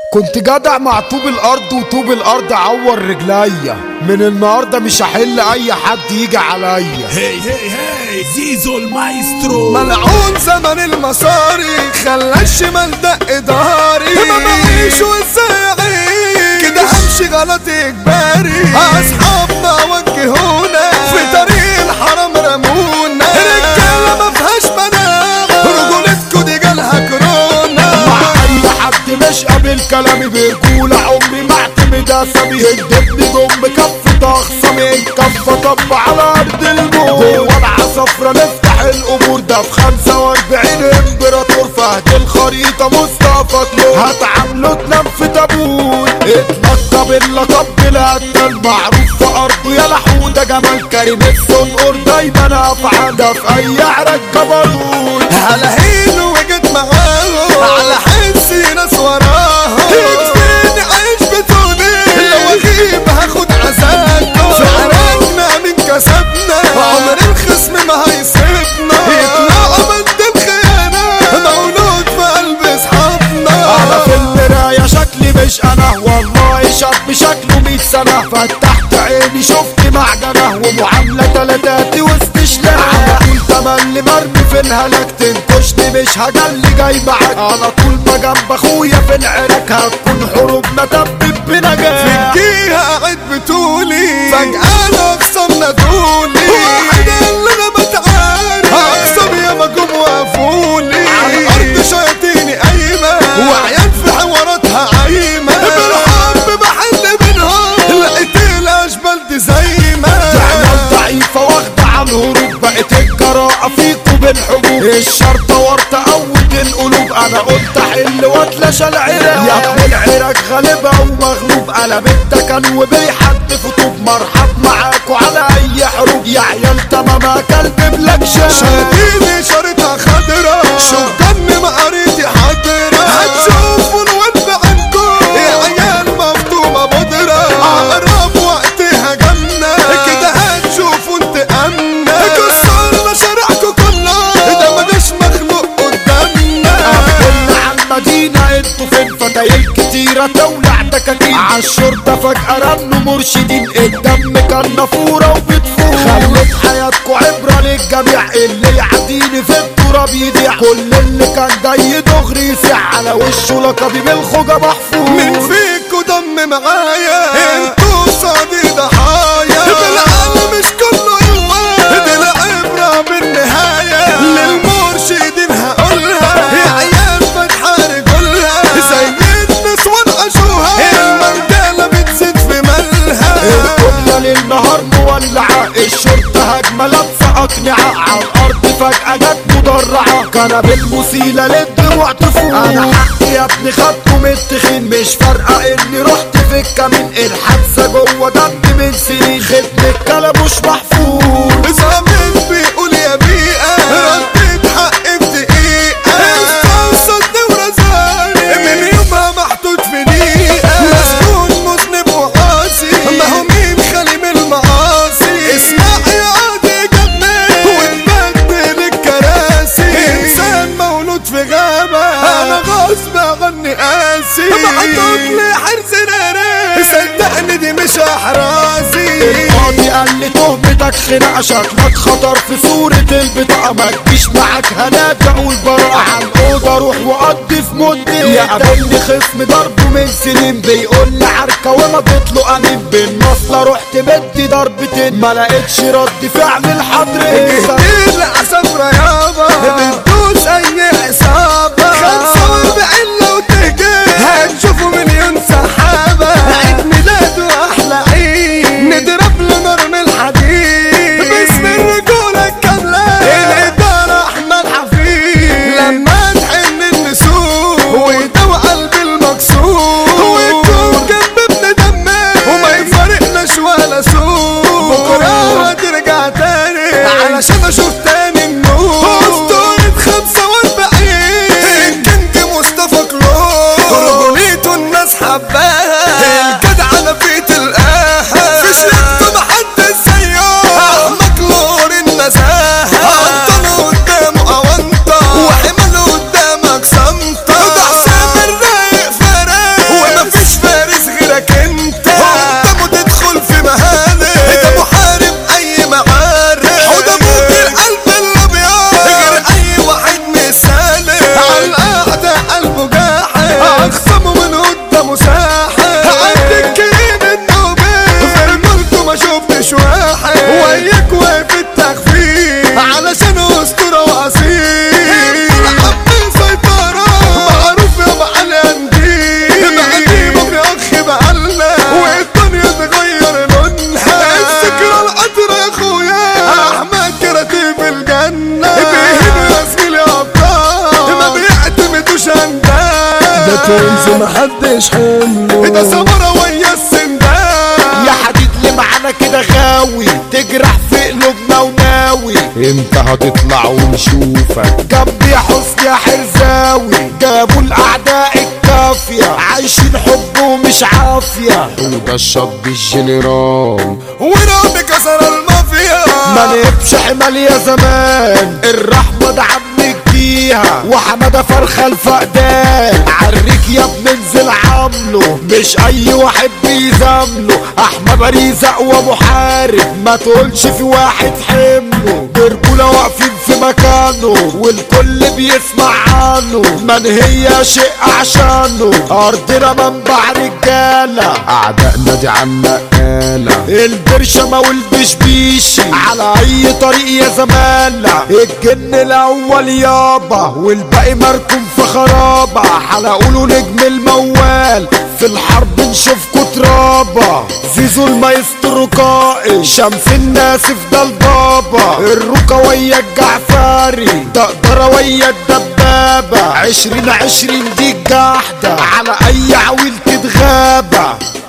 كنت جدع مع طوب الارض وطوب الارض عور رجليا. من النهارده مش هحل اي حد يجي عليا. هي زيزو المايسترو. ملعون زمن المصاري خلى الشمال دق ضهري. ما بعيش وازاي كده همشي غلط اجباري. اصحابنا وجهونا في طريق الحرام رمونا. رجاله ما فيهاش مناعه رجولتكوا دي جالها كورونا. مع اي حد مش قابل كلامي برجولة عمري ما اعتمد اسامي. هدبني ضم كفة اخصامي كفة طب على ارض الموت. جوه العصفرة نفتح الامور ده في 45 امبراطور فهد الخريطة مصطفى كلور. هتعامله تنام في تابوت اتلقب اللقب بالقتال المعروف في ارضه يا لحودة. جمال كريم الصنقور دايما افعال ده في اي عرك جبروت. هلاهين وجيت معاهم على حسي ناس وراهم. يكفيني عيش بتوني لو اغيب هاخد عزاكم. في عراكنا مين كسبنا عمر الخصم ما هيسيبنا. يطلعوا بنت الخيانة مولود في قلب اصحابنا. انا في المراية شكلي مش انا والله شاب شكله 100 سنة. فتحت عيني شفت معجنة ومعاملة تلاتاتي واستشلاء. على طول تملي مرمي في الهلاك تنكشني مش هجلي جاي معاك. على طول ما جنب اخويا في العراك هتكون حروبنا دبب بنجاح. في الجيهة قاعد بتولي فجأة اقسم ندولي. واحد اللي انا بتعارك اقسم يا مجوم وقفولي. على الارض شياطيني قايمة وعيال في حواراتها عايمة. بالحب بحل بينهم لقيت الاشبال دي زيمة. عيال ضعيفة واخدة عن هروب بقت الجراءة فيكوا بالحبوب. الشرطة ورطة قوت القلوب انا قلت حل واتلاشى العراك. يا ابن العراك غالبة ومغلوب قلب التكن وبيحدف طوب. مرحب معاكوا على اي حروب يا عيال تماما كلب بلاك شاك. شايفيني شريطها خضرا شوف دمي مقاريتي حضرا. هتشوفوا الود عنكم يا عيال مفطومة بودرة. اقرب وقتها جنة كده هتشوفوا انتقامنا. كسرنا شارعكوا كله ده مجاش مخلوق قدامنا. قلنا عالمدينة انتوا فين فتايل كتيرة تولع دكاكين. عالشرطة فجأة رنوا مرشدين الدم كان نافورة وبتفور. خلت حياتكوا عبرة للجميع اللي يعديني في التراب يضيع. كل اللي كان جاي دغري يسيع على وشه لقبي بالخوجة محفور. مين فيكوا دم معايا انتوا صادي ضحايا. بالعقل مش كله قوة دي العبرة بالنهاية. للمرشدين هقولها يا عيال بتحارب كلها. زي النسوان عاشوها المرجالة بتزيد في مالها. الدنيا للنهار مولعة الشرطة هجمة لابسة أقنعة. عالأرض فجأة جت مدرعة كنب المسيلة للدموع تفوق. أنا حقي يا ابني خدته من التخين مش فارقة إني رحت في الكمين. الحادثة جوه دمي من سنين ختم الكلام مش محفوظ. زمان بيقول يا بيئة رديت حقي في دقيقة. استوصلني ورزقني من يومها محطوط في دقيقة. مسجون مذنب وقاسي ما هو مين خالي من المعاصي. اسمع يا قاضي جنبي واتبدل الكراسي. انسان مولود في غابة انا غصب عني قاسي. محطوط لي حرز ناري صدقني دي مش احراسي. القاضي قال لي تهمتك خناقة شكلك خطر في صورة البطاقة. ما تجيش معاك هنادق والبراءة. على الأوضة روح وقضي في مدة. يقابلني خصم ضربه من سنين بيقول لي عركة وما تطلق أمين. بالمصلة رحت بدي ضربتين ما لقيتش رد فعل الحضرين. جهتين لعصفرة يابا بتدوس أي عصابة. 45 لو تهجر هتشوفوا مليون سحابة. عيد ميلاده أحلى عيد نضرب له نار من الحديد. باسم الرجولة الكاملة الإدارة أحمد حفيظ. لما تحن النسور ويدوي قلبي المكسور. ويكون جنب ابن دمي وما يفارقناش ولا سوء. بكرة هترجع تاني علشان أشوف تاني النور. أسطورة 45 الكينج مصطفى كلور. رجوليته الناس حباها الجدع أنا في تلقاها. في شريكته محدش زيه أحمد كلور النزاهة. أبطاله قدامه أونطة وحماله قدامك صمتة. ده حسام الرايق فرق كنز محدش حمله ده سمرة ويا السندان يا حديد اللي معانا كده غاوي تجرح في قلوبنا وناوي انت هتطلع ونشوفك جنبي حسن يا حرزاوي جابوا الاعداء الكافية عايشين حب ومش عافية وده الشاب الجنرال ورب كسر المافيا ما نبش حمال يا زمان الرحمة ده عم فيها وحمادة فرخة الفقدان عريك يا بننزل عامله مش اي واحد بيزامله احمد ريزق ومحارب ما تقولش في واحد حمله برجولة واقفين في مكانه والكل بيسمع عنه من هي شيء عشانه ارضنا منبع رجالة اعدائنا دي عنا قالة البرشمة والبشبيشي على اي طريق يا زمالة الجن الاول يابا والباقي مركم في خرابة حلقوله نجم الموال في الحرب نشوفكوا ترابة زيزو المايسترو قائد شمس الناسف ده البابا الركا ويا الجعفري تقدر ويا الدبابة 2020 دي الجحدة على اي عويل تتغابة